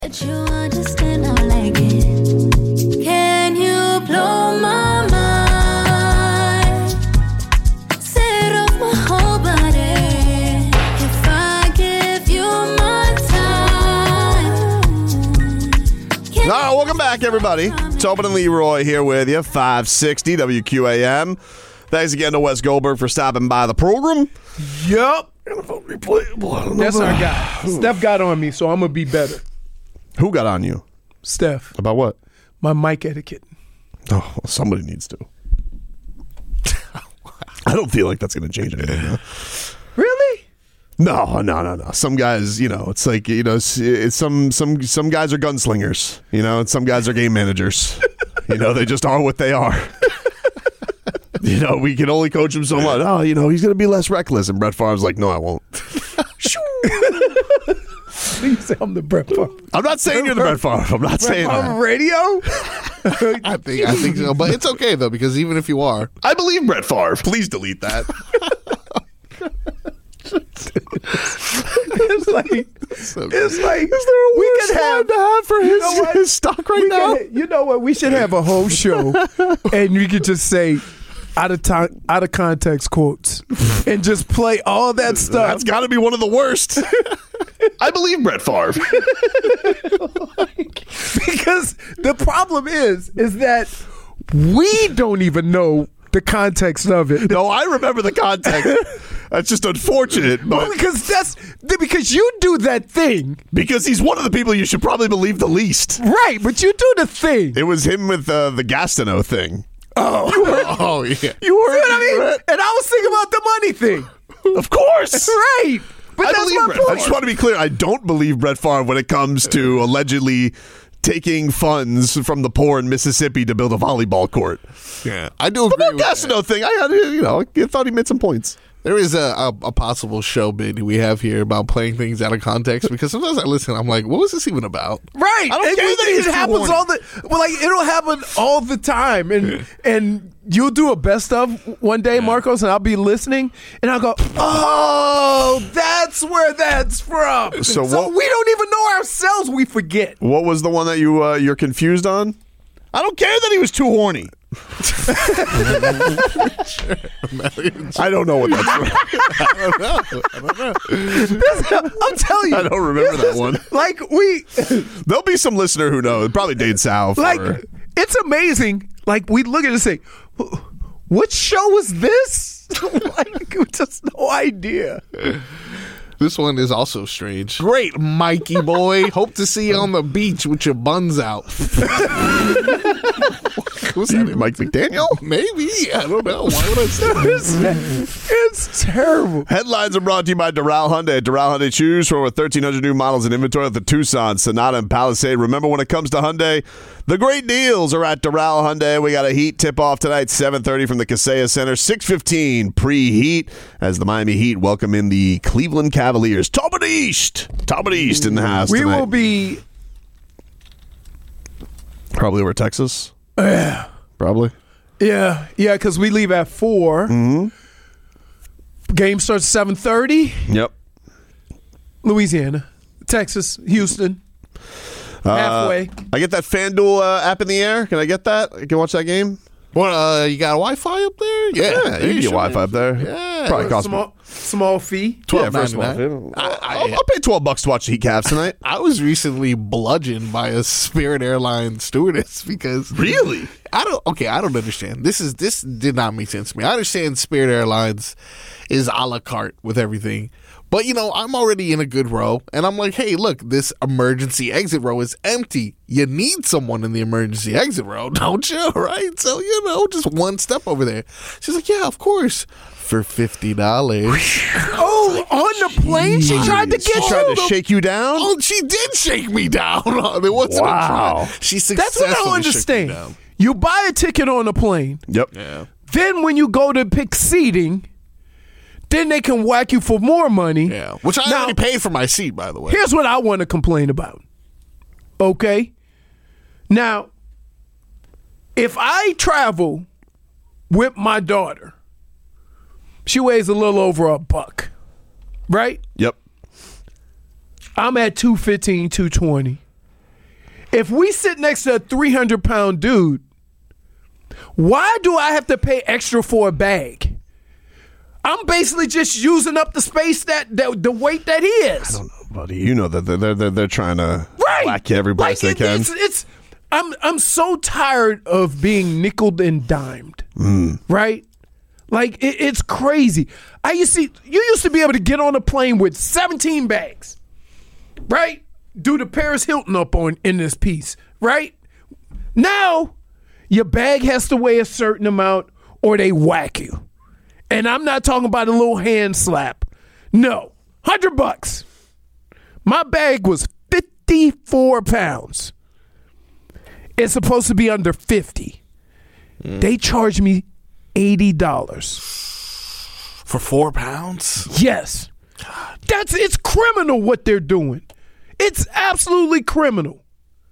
But you understand I like it. Can you blow my mind? Set off my whole body. If I give you my time. Welcome back, everybody. Tobin and Leroy here with you, 560 WQAM. Thanks again to Wes Goldberg for stopping by the program. Yup. That's our guy. Steph got on me, so I'm going to be better. Who got on you? Steph. About what? My mic etiquette. Oh, well, somebody needs to. I don't feel like that's going to change anything, though. Really? No. Some guys, it's like, it's some guys are gunslingers, and some guys are game managers. They just are what they are. We can only coach him so much. Oh, he's going to be less reckless. And Brett Favre's like, no, I won't. You say I'm the Brett Favre. I'm not saying you're the Brett Favre. I'm not saying that. On radio? I think so. But it's okay, though, because even if you are, I believe Brett Favre. Please delete that. It's like is there a we worse could have to have for his stock right now? You know what? We should have a whole show, and you could just say out of context quotes, and just play all that stuff. That's got to be one of the worst. I believe Brett Favre. Because the problem is that we don't even know the context of it. No, I remember the context. That's just unfortunate. But well, because you do that thing. Because he's one of the people you should probably believe the least. Right, but you do the thing. It was him with the Gastineau thing. Oh, oh yeah. You heard what I mean? And I was thinking about the money thing. Of course. Right. But I that's believe my Brett. point. I just want to be clear. I don't believe Brett Favre when it comes to allegedly taking funds from the poor in Mississippi to build a volleyball court. Yeah, I do agree But with the Gastineau thing, I thought he made some points. There is a possible show bid we have here about playing things out of context, because sometimes I listen, I'm like, what was this even about? Right. I don't care that he's it happens horny. it'll happen all the time. And you'll do a best of one day, Marcos, and I'll be listening, and I'll go, oh, that's where that's from. So we don't even know ourselves. We forget. What was the one that you're confused on? I don't care that he was too horny. I don't know what that's from. I don't know. I'm telling you. I don't remember that one. There'll be some listener who knows. Probably Dade South. It's amazing. Like, we look at it and say, what show is this? Just no idea. This one is also strange. Great, Mikey boy. Hope to see you on the beach with your buns out. Who's that? Mike McDaniel? Maybe. I don't know. Why would I say that? It's terrible. Headlines are brought to you by Doral Hyundai. At Doral Hyundai, choose from over 1,300 new models in inventory with the Tucson, Sonata, and Palisade. Remember, when it comes to Hyundai, the great deals are at Doral Hyundai. We got a Heat tip-off tonight, 7:30 from the Kaseya Center, 6:15 pre-Heat, as the Miami Heat welcome in the Cleveland Cavaliers. Talbot East in the house We tonight. will be... Probably over Texas. Yeah. Probably. Yeah, because we leave at 4. Mm-hmm. Game starts 7:30. Yep. Louisiana, Texas, Houston. Halfway. I get that FanDuel app in the air. Can I get that? I can watch that game? Well, you got Wi-Fi up there? Yeah, you can get Wi-Fi up there. Yeah. Probably costs me. Small fee. $12.99. I'll pay $12 to watch the Heat Cavs tonight. I was recently bludgeoned by a Spirit Airlines stewardess because Really? I don't understand. This did not make sense to me. I understand Spirit Airlines is a la carte with everything. But, I'm already in a good row, and I'm like, hey, look, this emergency exit row is empty. You need someone in the emergency exit row, don't you? Right? So, just one step over there. She's like, yeah, of course. For $50. Oh, on the plane? She tried to get She tried to shake you down? Oh, she did shake me down. It wasn't Wow. a try. She That's successfully what I don't shook me understand. down. You buy a ticket on the plane. Yep. Yeah. Then when you go to pick seating, then they can whack you for more money. Yeah. Which I already paid for my seat, by the way. Here's what I want to complain about. Okay? Now, if I travel with my daughter, she weighs a little over $100, right? Yep. I'm at 215, 220. if we sit next to a 300-pound dude, why do I have to pay extra for a bag? I'm basically just using up the space that the weight that he is. I don't know, buddy. You know that they're trying to whack you every place like they can. I'm so tired of being nickeled and dimed. Right? Like it's crazy. You used to be able to get on a plane with 17 bags. Right? Do the Paris Hilton up in this piece, right? Now, your bag has to weigh a certain amount or they whack you. And I'm not talking about a little hand slap. No, $100. My bag was 54 pounds. It's supposed to be under 50. They charged me $80. For 4 pounds? Yes. It's criminal what they're doing. It's absolutely criminal.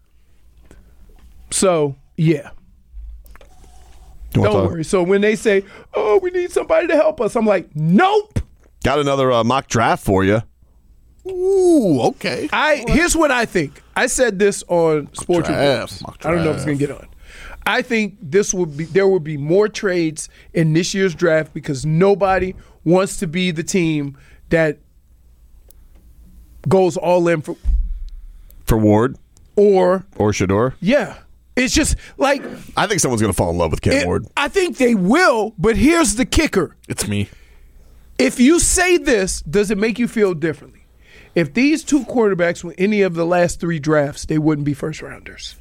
So, yeah. Don't worry. So when they say, oh, we need somebody to help us, I'm like, nope. Got another mock draft for you. Ooh, okay. Here's what I think. I said this on Sports Reports. Mock I don't know if it's going to get on. I think there will be more trades in this year's draft because nobody wants to be the team that goes all in for Ward or Shador. Yeah. It's just like I think someone's going to fall in love with Cam Ward. I think they will, but here's the kicker. It's me. If you say this, does it make you feel differently? If these two quarterbacks were any of the last 3 drafts, they wouldn't be first rounders.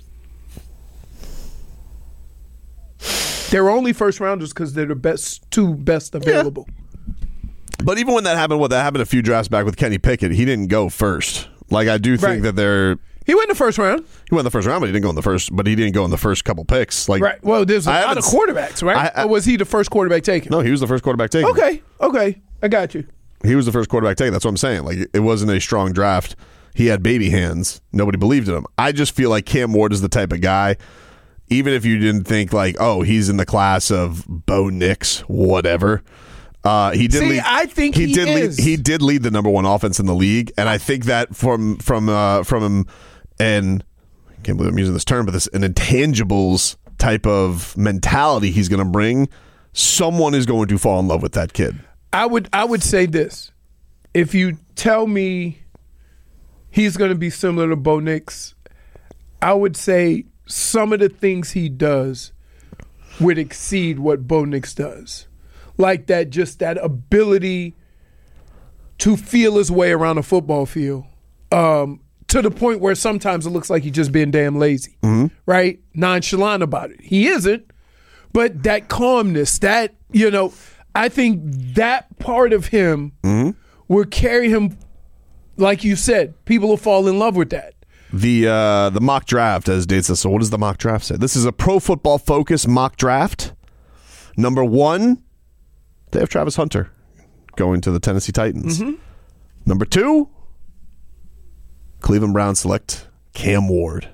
They're only first rounders because they're the two best available. Yeah. But even when that happened a few drafts back with Kenny Pickett, he didn't go first. Like I do think that he went in the first round. He went in the first round, but he didn't go in the first. But he didn't go in the first couple picks. Like right. Well, there's a lot of quarterbacks, right? Or was he the first quarterback taken? No, he was the first quarterback taken. Okay, I got you. He was the first quarterback taken. That's what I'm saying. Like it wasn't a strong draft. He had baby hands. Nobody believed in him. I just feel like Cam Ward is the type of guy. Even if you didn't think like, oh, he's in the class of Bo Nix, whatever. He did. I think he is. He did lead the number 1 offense in the league, and I think that from him, and I can't believe I'm using this term, but an intangibles type of mentality he's going to bring. Someone is going to fall in love with that kid. I would say this: if you tell me he's going to be similar to Bo Nix, I would say some of the things he does would exceed what Bo Nix does. Like that ability to feel his way around a football field to the point where sometimes it looks like he's just being damn lazy, right? Nonchalant about it. He isn't, but that calmness, that, I think that part of him will carry him, like you said, people will fall in love with that. The mock draft, as Dave says, so what does the mock draft say? This is a Pro Football Focus mock draft. Number 1, they have Travis Hunter going to the Tennessee Titans. Number 2, Cleveland Browns select Cam Ward.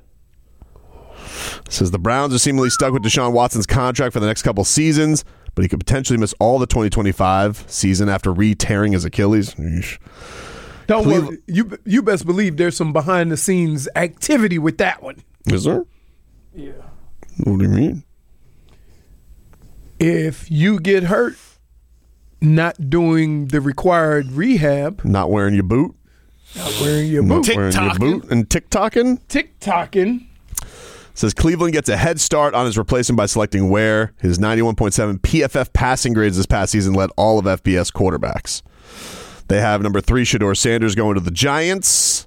It says the Browns are seemingly stuck with Deshaun Watson's contract for the next couple seasons, but he could potentially miss all the 2025 season after re-tearing his Achilles. Don't worry. You best believe there's some behind-the-scenes activity with that one. Is there? Yeah. What do you mean? If you get hurt not doing the required rehab. Not wearing your boot. Not wearing your boot. Not wearing your boot and tick-tocking. Tick-tocking. Says Cleveland gets a head start on his replacement by selecting Ware. His 91.7 PFF passing grades this past season led all of FBS quarterbacks. They have number 3, Shador Sanders, going to the Giants.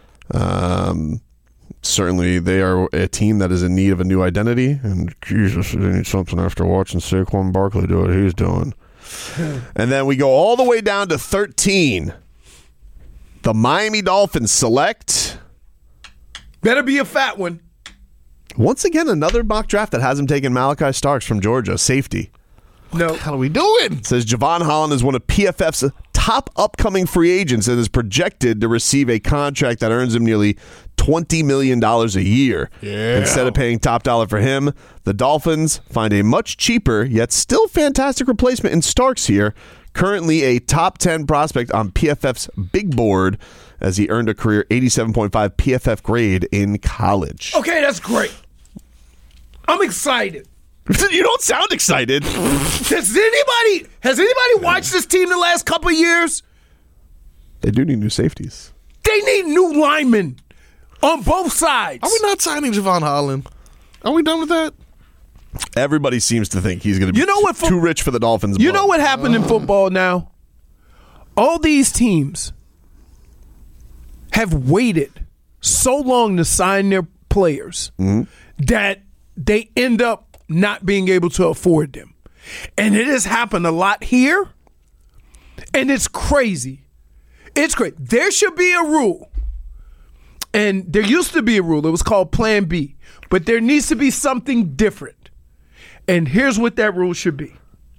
Certainly, they are a team that is in need of a new identity. And Jesus, they need something after watching Saquon Barkley do what he's doing. And then we go all the way down to 13. The Miami Dolphins select. Better be a fat one. Once again, another mock draft that has him taking Malachi Starks from Georgia, safety. No. What the hell are we doing? It says Javon Holland is one of PFF's top upcoming free agents and is projected to receive a contract that earns him nearly $20 million a year. Yeah. Instead of paying top dollar for him, the Dolphins find a much cheaper yet still fantastic replacement in Starks here, currently a top 10 prospect on PFF's big board as he earned a career 87.5 PFF grade in college. Okay, that's great. I'm excited. You don't sound excited. Has anybody watched this team the last couple of years? They do need new safeties. They need new linemen on both sides. Are we not signing Javon Holland? Are we done with that? Everybody seems to think he's going to be too rich for the Dolphins. You know what happened in football now? All these teams have waited so long to sign their players that they end up not being able to afford them. And it has happened a lot here, and it's crazy. It's great. There should be a rule, and there used to be a rule. It was called Plan B, but there needs to be something different. And here's what that rule should be.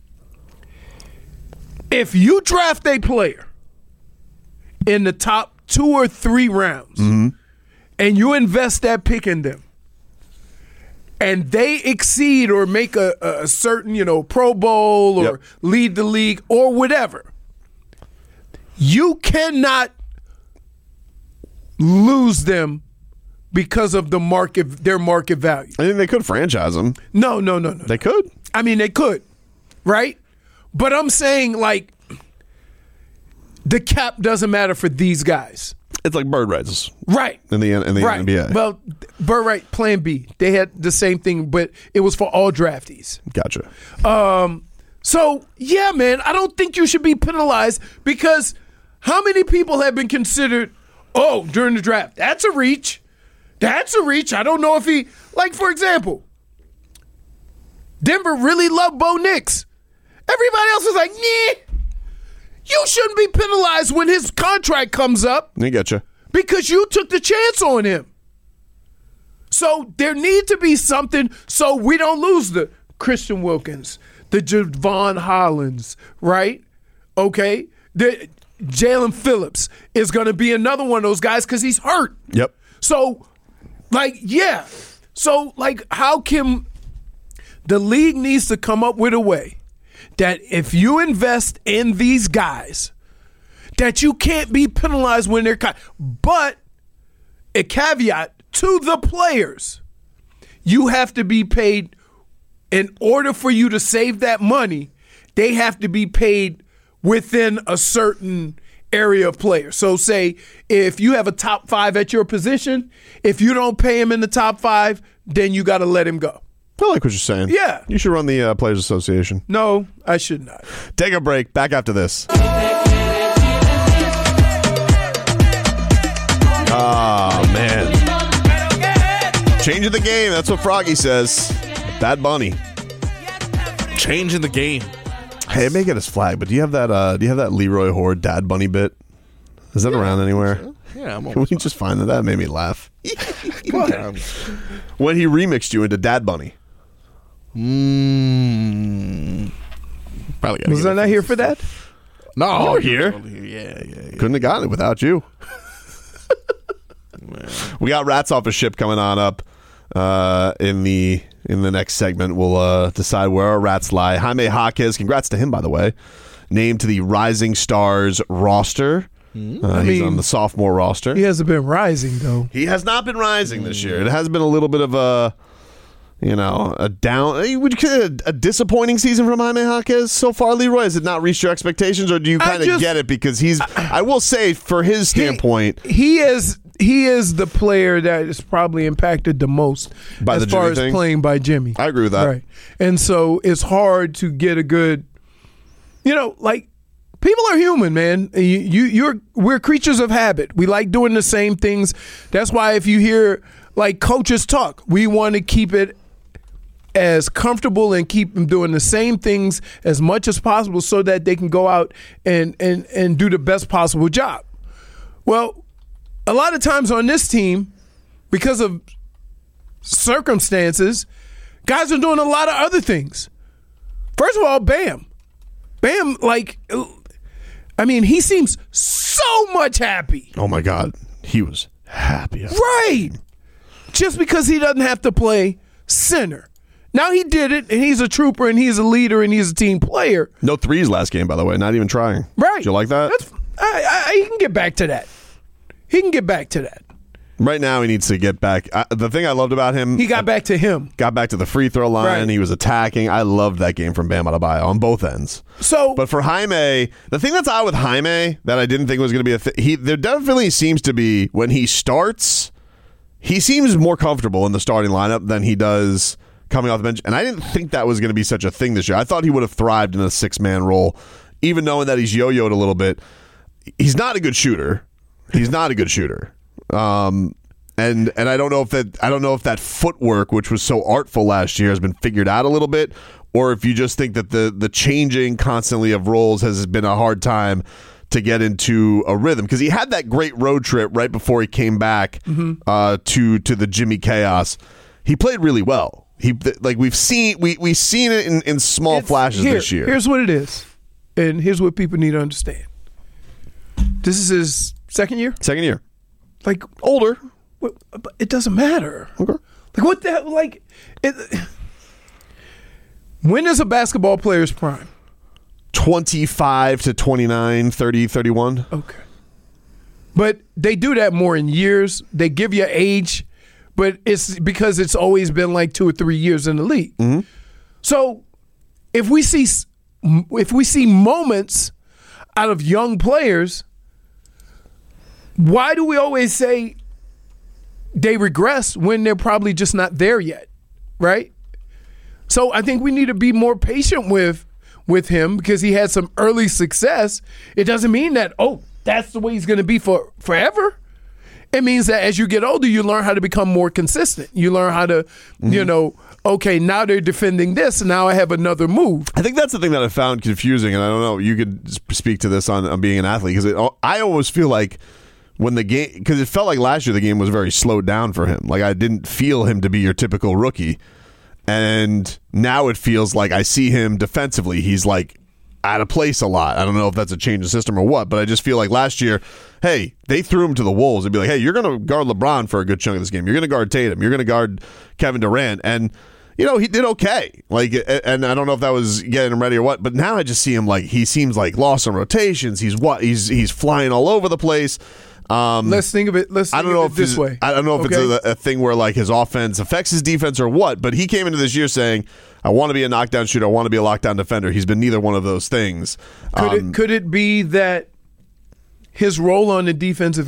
If you draft a player in the top 2 or 3 rounds and you invest that pick in them, and they exceed or make a certain, Pro Bowl or lead the league or whatever, you cannot lose them because of their market value. I think they could franchise him. No. They could. I mean, they could, right? But I'm saying, the cap doesn't matter for these guys. It's like bird rights. Right. In the NBA. Well, bird right, Plan B. They had the same thing, but it was for all draftees. Gotcha. So, yeah, man, I don't think you should be penalized because how many people have been considered, during the draft, that's a reach. That's a reach. I don't know if he, for example, Denver really loved Bo Nix. Everybody else was like, yeah. You shouldn't be penalized when his contract comes up. I getcha. Because you took the chance on him. So there need to be something so we don't lose the Christian Wilkins, the Javon Hollands, right? Okay? The Jalen Phillips is going to be another one of those guys because he's hurt. Yep. So, yeah. So, how can the league needs to come up with a way that if you invest in these guys, that you can't be penalized when they're but a caveat to the players, you have to be paid in order for you to save that money. They have to be paid within a certain area of players. So say if you have a top 5 at your position, if you don't pay him in the top 5, then you got to let him go. I like what you're saying. Yeah. You should run the Players Association. No, I should not. Take a break. Back after this. Oh, man. Changing the game. That's what Froggy says. Bad Bunny. Changing the game. Hey, it may get us flagged, but do you have that Leroy Horde Dad Bunny bit? Is that around anywhere? Yeah, I'm Can we just find that? That made me laugh. When he remixed you into Dad Bunny. Probably Was I not here for that? No, You were here. Yeah. Couldn't have gotten it without you. We got Rats Off a Ship coming on up in the next segment. We'll decide where our rats lie. Jaime Jaquez, congrats to him, by the way, named to the Rising Stars roster. He's on the sophomore roster. He hasn't been rising, though. He has not been rising this year. It has been a little bit of a down. Would you consider it a disappointing season from Jaime Jaquez so far, Leroy? Has it not reached your expectations, or do you kind of get it because he's? I will say, for his standpoint, he is the player that is probably impacted the most By as the far Jimmy as thing? playing by Jimmy. I agree with that. Right, and so it's hard to get a good. People are human, man. We're creatures of habit. We like doing the same things. That's why if you hear coaches talk, we want to keep it as comfortable and keep them doing the same things as much as possible so that they can go out and do the best possible job. Well, a lot of times on this team, because of circumstances, guys are doing a lot of other things. First of all, Bam, he seems so much happy. oh my God, he was happy. Right. Just because he doesn't have to play center. Now he did it, and he's a trooper, and he's a leader, and he's a team player. No threes last game, by the way. Not even trying. Right. Did you like that? I can get back to that. He can get back to that. Right now, he needs to get back. The thing I loved about him, He got back to him. got back to the free throw line. Right. He was attacking. I loved that game from Bam Adebayo on both ends. So, But for Jaime, the thing that's odd with Jaime that I didn't think was going to be a thing, there definitely seems to be, when he starts, he seems more comfortable in the starting lineup than he does coming off the bench. And I didn't think that was going to be such a thing this year. I thought he would have thrived in a 6-man role, even knowing that he's yo-yoed a little bit. He's not a good shooter. He's not a good shooter. And I don't know if that footwork, which was so artful last year, has been figured out a little bit, or if you just think that the changing constantly of roles has been a hard time to get into a rhythm, because he had that great road trip right before he came back to the Jimmy Chaos. He played really well. We've seen it in small flashes this year. Here's what it is, and here's what people need to understand. This is his second year. Second year, Like older. but it doesn't matter. Okay. Like what the hell? Like, when is a basketball player's prime? 25 to 29, 30, 31. Okay. But they do that more in years. They give you age, but it's because it's always been like 2 or 3 years in the league. Mm-hmm. So if we see moments out of young players, why do we always say they regress when they're probably just not there yet, right? So I think we need to be more patient with him because he had some early success. It doesn't mean that, that's the way he's going to be forever. It means that as you get older, you learn how to become more consistent. You learn how to, okay, now they're defending this, and now I have another move. I think that's the thing that I found confusing, and I don't know, you could speak to this on being an athlete, because I almost feel like when the game, because it felt like last year the game was very slowed down for him. Like I didn't feel him to be your typical rookie. And now it feels like I see him defensively. He's like out of place a lot. I don't know if that's a change of system or what, but I just feel like last year, hey, they threw him to the wolves. They'd be like, hey, you're going to guard LeBron for a good chunk of this game. You're going to guard Tatum. You're going to guard Kevin Durant. And, he did okay. Like, and I don't know if that was getting him ready or what, but now I just see him like, he seems like lost in rotations. He's flying all over the place. Let's think of it. I don't know if this way. I don't know if it's a thing where like his offense affects his defense or what, but he came into this year saying, I want to be a knockdown shooter. I want to be a lockdown defender. He's been neither one of those things. Could it be that his role on the defensive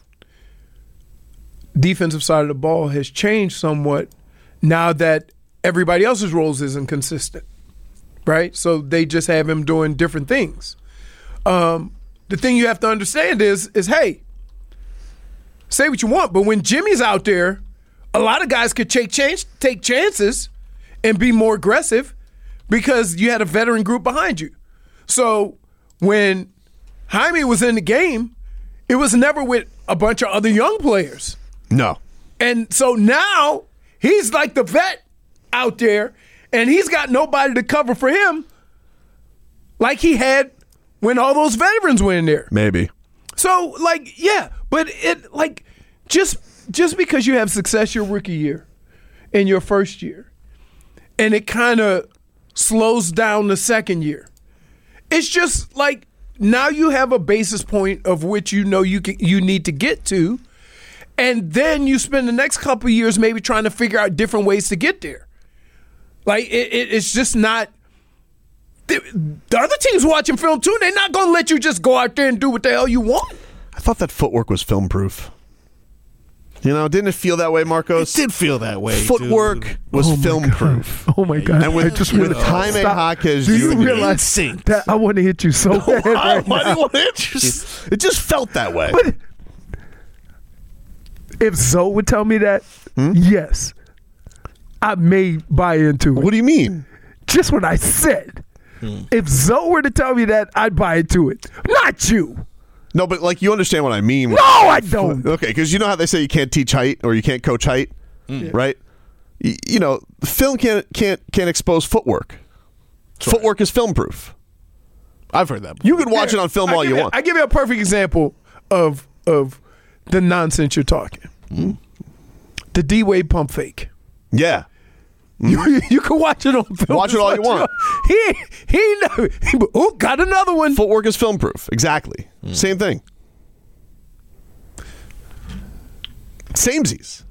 side of the ball has changed somewhat now that everybody else's roles isn't consistent, right? So they just have him doing different things. The thing you have to understand is hey, say what you want, but when Jimmy's out there, a lot of guys could take chances and be more aggressive because you had a veteran group behind you. So when Jaime was in the game, it was never with a bunch of other young players. No. And so now he's like the vet out there, and he's got nobody to cover for him like he had when all those veterans were in there. Maybe. So, but it just because you have success your rookie year in your first year, and it kind of slows down the second year, it's just like now you have a basis point of which you need to get to, and then you spend the next couple of years maybe trying to figure out different ways to get there. Like it's just not. The other teams watching film too, they're not going to let you just go out there and do what the hell you want. I thought that footwork was film proof. Didn't it feel that way, Marcos? It did feel that way. Footwork was film proof. Oh my God! And with Jaime Jaquez, do you realize that I want to hit you so bad? Why do you want to hit you? It just felt that way. But if Zoe would tell me that, yes, I may buy into it. What do you mean? Just what I said. If Zoe were to tell me that, I'd buy into it. Not you. No, but like you understand what I mean. No, I don't. Okay, because you know how they say you can't teach height or you can't coach height, right? Film can't expose footwork. Footwork is film proof. I've heard that before. You can watch it on film all you want. I give you a perfect example of the nonsense you're talking. The D-Wade pump fake. Yeah. You can watch it on film. Watch it all you want. He got another one. Footwork is film proof. Exactly. Same thing. Samesies.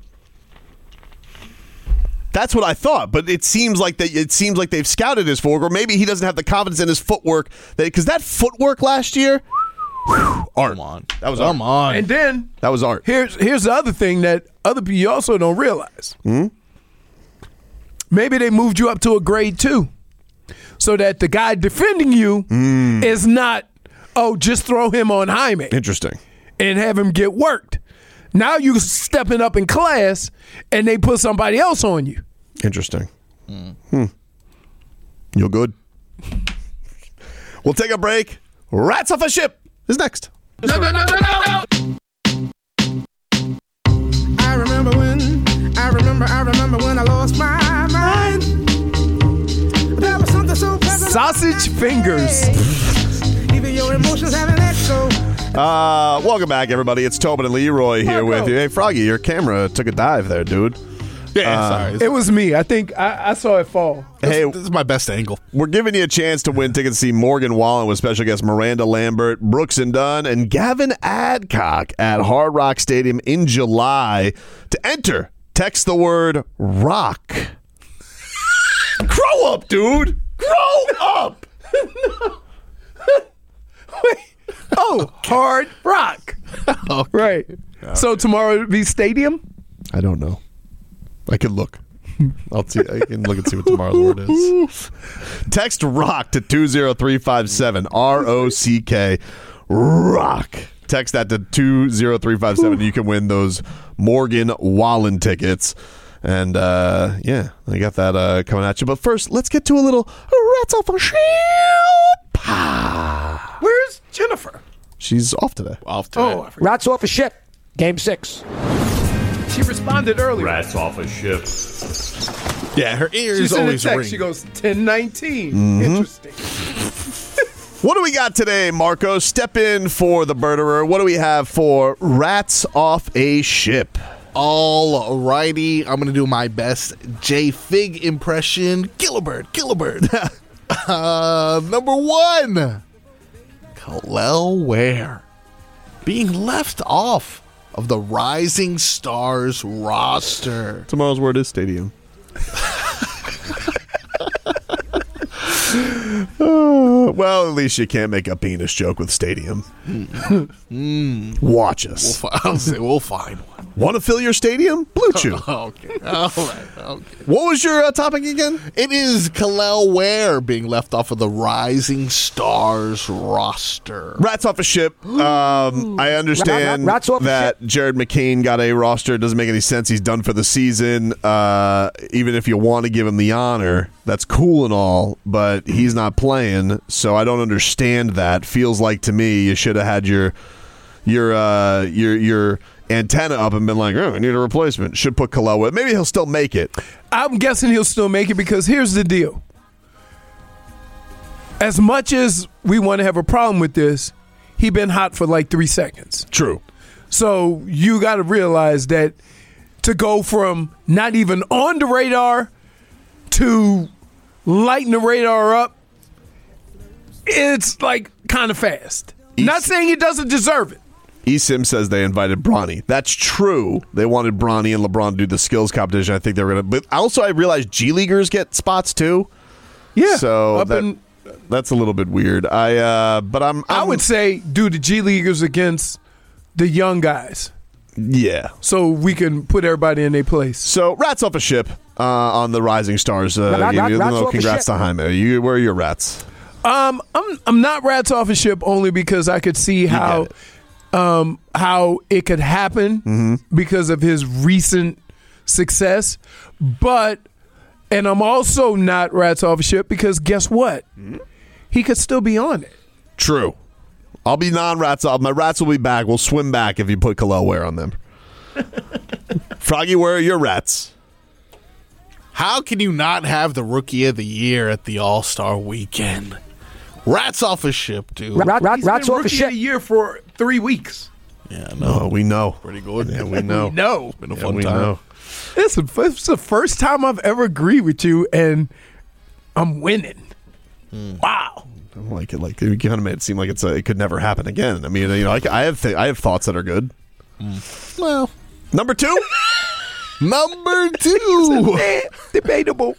That's what I thought, but it seems like they've scouted his footwork, or maybe he doesn't have the confidence in his footwork because that footwork last year, art. Come on. That was Come on. And then That was art. here's the other thing that other people also don't realize. Maybe they moved you up to a grade 2 so that the guy defending you is not, just throw him on Jaime Interesting. and have him get worked. Now you stepping up in class and they put somebody else on you. Interesting. You're good. We'll take a break. Rats Off a Ship is next. I remember when I lost my mind. There was something so pleasant. Sausage fingers. Even your emotions have an echo. Welcome back, everybody. It's Tobin and Leroy here Marco. with you. Hey, Froggy, your camera took a dive there, dude. Yeah, sorry. It was me. I think I saw it fall. Hey, This is my best angle. we're giving you a chance to win tickets to see Morgan Wallen with special guests Miranda Lambert, Brooks and Dunn, and Gavin Adcock at Hard Rock Stadium in July. To enter, text the word rock. Grow up, dude. Grow up. Hard Rock. Right. So tomorrow it'll be Stadium? I don't know. I can look. I can look and see what tomorrow's word is. Text rock to 20357. ROCK. Rock. Text that to 20357. You can win those Morgan Wallen tickets. And I got that coming at you. But first, let's get to a little Rats Off a Ship. Where's Jennifer? She's off today. Off to I forgot. Rats off a ship. Game 6. She responded earlier. Rats off a ship. Yeah, her She ears sent a always text. ring. She goes 10:19. Interesting. What do we got today, Marco? Step in for the birderer. What do we have for Rats Off a Ship? All righty, I'm gonna do my best J Fig impression. Gillibird. Number 1, Khalil Ware being left off of the Rising Stars roster. Tomorrow's word is stadium. Well, at least you can't make a penis joke with stadium. Watch us. I'll say we'll find one. Want to fill your stadium? Blue Chew. Okay, all right. Okay. What was your topic again? It is Khalil Ware being left off of the Rising Stars roster. Rats Off a Ship. I understand Rats off a that Jared McCain got a roster. It doesn't make any sense. He's done for the season. Even if you want to give him the honor, that's cool and all, but he's not playing, so I don't understand that. Feels like to me you should have had your antenna up and been like, I need a replacement. Should put Khalil with. Maybe he'll still make it. I'm guessing he'll still make it because here's the deal. As much as we want to have a problem with this, he been hot for like 3 seconds. True. So you got to realize that to go from not even on the radar to lighting the radar up, it's like kind of fast. Not saying he doesn't deserve it. eSim says they invited Bronny. That's true. They wanted Bronny and LeBron to do the skills competition. I think they were going to. But also, I realized G Leaguers get spots too. Yeah. So that's a little bit weird. I would say do the G Leaguers against the young guys yeah. so we can put everybody in their place. So Rats Off a Ship on the Rising Stars. Rats off a Congrats ship. to Jaime. Where are your rats? I'm not Rats Off a Ship only because I could see how it could happen because of his recent success. And I'm also not Rats Off a Ship because guess what? He could still be on it. True. I'll be non-rats off. My rats will be back. We'll swim back if you put Khalil Ware on them. Froggy, where are your rats? How can you not have the Rookie of the Year at the All-Star Weekend? Rats off a ship, dude. He's Rats been off a rookie of ship. the year for 3 weeks. Yeah, no. Oh, we know. Pretty good. Yeah, we know. No. Been a Yeah, fun we time. know. It's the first time I've ever agreed with you, and I'm winning. Wow. I don't like it. Like you kind of made it seem like it could never happen again. I mean, I have thoughts that are good. Well, Number 2? Number 2. Debatable.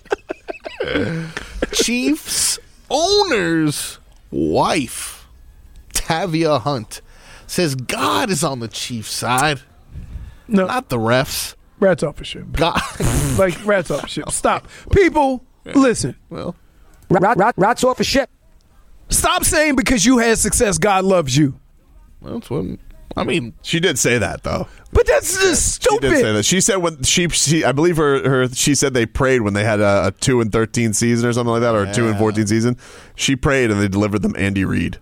Chiefs owner's wife, Tavia Hunt, says God is on the Chiefs' side, No, not the refs. rats off a ship. God. Like rats off a ship. Stop. People, listen. Well, Rats off a ship. Stop saying because you had success, God loves you. that's what I mean. She did say that, though. But that's just She did say stupid. that. She said when she I believe she said they prayed when they had a 2-13 season or something like that, or a 2-14 season. She prayed and they delivered them Andy Reid.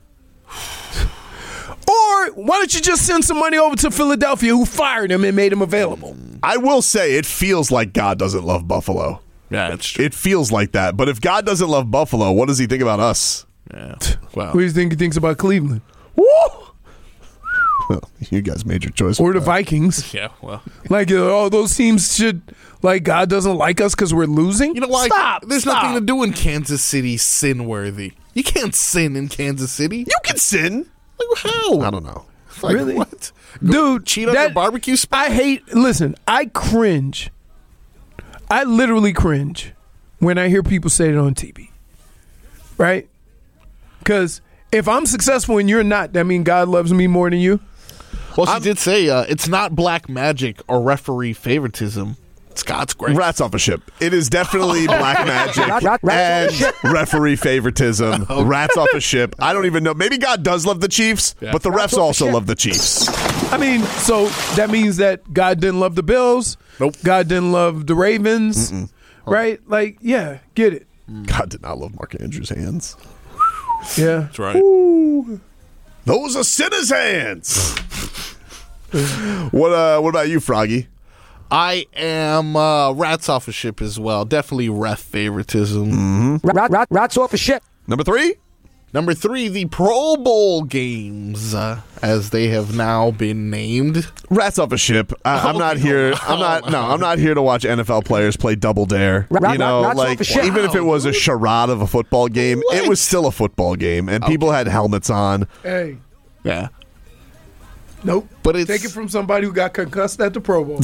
Or why don't you just send some money over to Philadelphia, who fired him and made him available? I will say it feels like God doesn't love Buffalo. Yeah, it's true. It feels like that. But if God doesn't love Buffalo, what does he think about us? Yeah. Well, What do you think he thinks about Cleveland? Woo! Well, you guys made your choice. Or the Vikings? yeah. Well, Like, all those teams should, like, God doesn't like us because we're losing? you know why? Stop. There's stop. nothing to do in Kansas City sin worthy. You can't sin in Kansas City. You can sin. Like, how? I don't know. Like, Really? What? Dude, Cheat on your barbecue spot? I hate, listen, I cringe. I literally cringe when I hear people say it on TV. Right? Because if I'm successful and you're not, that means God loves me more than you. Well, she did say it's not black magic or referee favoritism. It's God's grace. Rats off a ship. It is definitely black magic Rats off a and ship. referee favoritism. Rats off a ship. I don't even know. Maybe God does love the Chiefs, but the Rats refs off a also ship. love the Chiefs. I mean, so that means that God didn't love the Bills. Nope. God didn't love the Ravens. Right? Like, yeah, get it. God did not love Mark Andrews' hands. Yeah. That's right. Those are sinners' hands. What about you, Froggy? I am rats off a ship as well. Definitely ref favoritism. Rats off a ship. Number 3? Number 3, the Pro Bowl games, as they have now been named. Rats off a ship. I'm not here. I'm not here to watch NFL players play double dare. Rats off like a ship. even if it was a charade of a football game, it was still a football game, and people had helmets on. Hey, Yeah. nope. But it's Take it from somebody who got concussed at the Pro Bowl.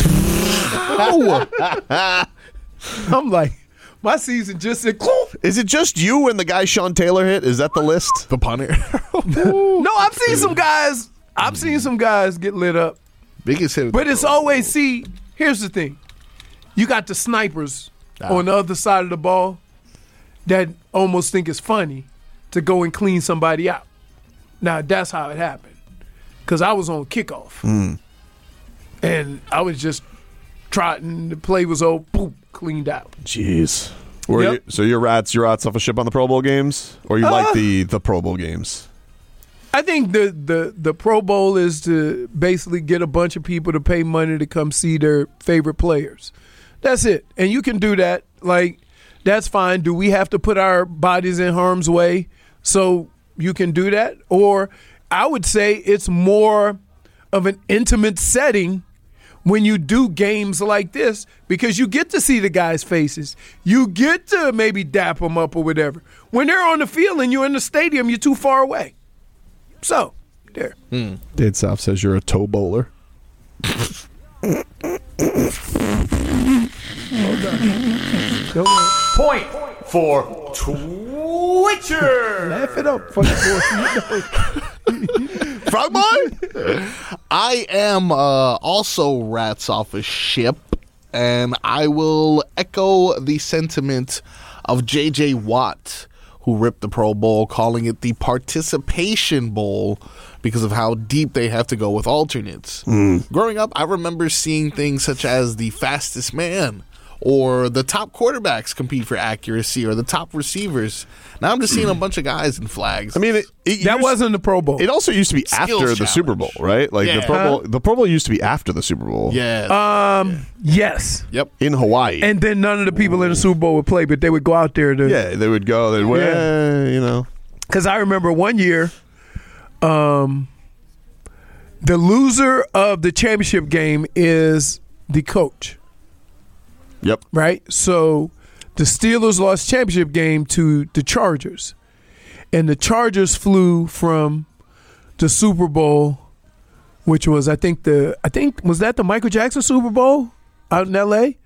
I'm like, my season just said, Is it just you and the guy Sean Taylor hit? Is that the list? the punter. no, I've seen some guys. I've seen some guys get lit up. Biggest hit. But it's always, see, here's the thing. You got the snipers on the other side of the ball that almost think it's funny to go and clean somebody out. Now, that's how it happened. Because I was on kickoff. And I was just trotting. The play was over. Boom, cleaned out. Jeez. Yep. So you're rats off a ship on the Pro Bowl games, or you like the Pro Bowl games? I think the Pro Bowl is to basically get a bunch of people to pay money to come see their favorite players. That's it. And you can do that. Like, that's fine. Do we have to put our bodies in harm's way so you can do that? Or I would say it's more of an intimate setting when you do games like this, because you get to see the guys' faces. You get to maybe dap them up or whatever. When they're on the field and you're in the stadium, you're too far away. So, there. Dade South says you're a toe bowler. Point for Twitcher. Laugh it up, fucking boy. Frog boy? I am also rats off a ship, and I will echo the sentiment of J.J. Watt, who ripped the Pro Bowl, calling it the Participation Bowl because of how deep they have to go with alternates. Growing up, I remember seeing things such as the fastest man, or the top quarterbacks compete for accuracy, or the top receivers. Now I'm just seeing a bunch of guys in flags. I mean, That wasn't the Pro Bowl. It also used to be after the challenge. Super Bowl, right? Like Yeah. the Pro Bowl used to be after the Super Bowl. yeah. Yes. Yep. In Hawaii. And then none of the people in the Super Bowl would play, but they would go out there to. yeah, they would go. They'd you know. Because I remember one year, the loser of the championship game is the coach, Yep. right? So the Steelers lost championship game to the Chargers. And the Chargers flew from the Super Bowl which was I think was that the Michael Jackson Super Bowl out in L.A.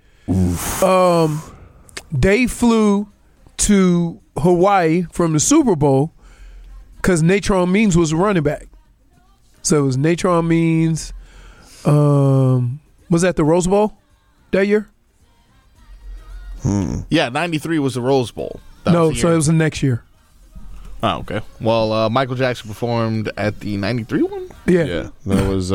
They flew to Hawaii from the Super Bowl because Natron Means was running back. So it was Natron Means. Was that the Rose Bowl that year? Yeah, 93 was the Rose Bowl. That No, was the so year. it was the next year. Oh, okay. Well, Michael Jackson performed at the 93 one? Yeah. Yeah, that was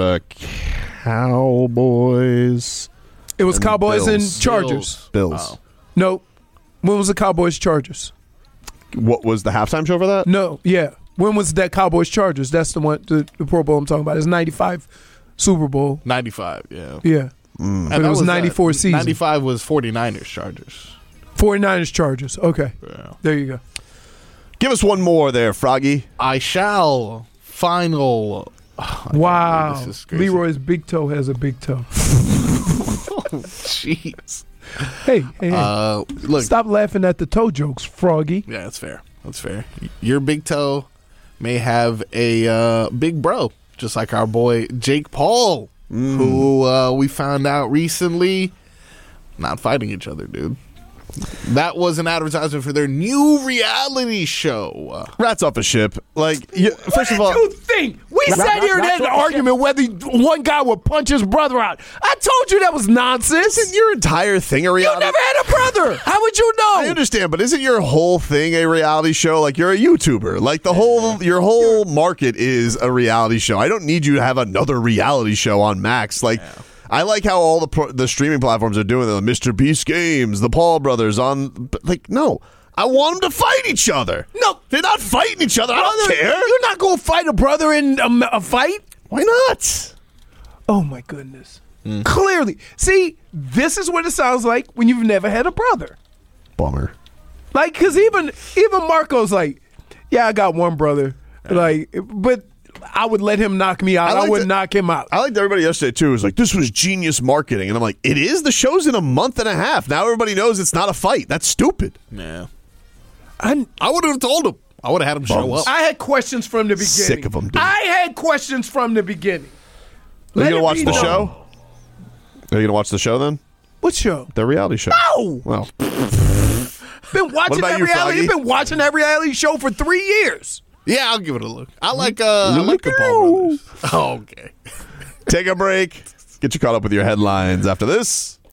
Cowboys. It was And Cowboys and Bills. Chargers. Bills. Oh. No. When was the Cowboys Chargers? What was the halftime show for that? No, yeah. When was that Cowboys Chargers? That's the one, the Pro Bowl I'm talking about. It's 95 Super Bowl. 95, yeah. Yeah. And But it that was 94 season. 95 was 49ers Chargers. 49ers Chargers. Okay. Yeah. There you go. Give us one more there, Froggy. I shall final. Wow. This is crazy. Leroy's big toe has a big toe. Jeez. Hey, hey. Look. Stop laughing at the toe jokes, Froggy. Yeah, that's fair. That's fair. Your big toe may have a big bro, just like our boy Jake Paul, who we found out recently not fighting each other, dude. That was an advertisement for their new reality show. Rats off a ship. Like, first of all, What did you think? We sat here and had an argument whether one guy would punch his brother out. I told you that was nonsense. isn't your entire thing a You reality? never had a brother. How would you know? I understand, but isn't your whole thing a reality show? Like, you're a YouTuber. Like, your whole market is a reality show. I don't need you to have another reality show on Max. Like, I like how all the streaming platforms are doing it. Mr. Beast Games, the Paul brothers on. But like, no. I want them to fight each other. No. They're not fighting each other. I don't care. You're not going to fight a brother in a fight? Why not? Oh, my goodness. Clearly. See, this is what it sounds like when you've never had a brother. Bummer. Like, because even Marco's like, yeah, I got one brother. Like, but I would let him knock me out. I wouldn't knock him out. I liked everybody yesterday, too. It was like, this was genius marketing. And I'm like, it is? The show's in a month and a half. Now everybody knows it's not a fight. That's stupid. Yeah. I would have told him. I would have had him show Bums. up. I had questions from the beginning. Sick of 'em, dude. I had questions from the beginning. Are you Let going to it watch be the known. show? Are you going to watch the show then? What show? The reality show. No. Well, Been watching about that you, reality. Froggy? Been watching that reality show for 3 years. Yeah, I'll give it a look. I like the Paul brothers. Oh, okay. take a break. Get you caught up with your headlines after this.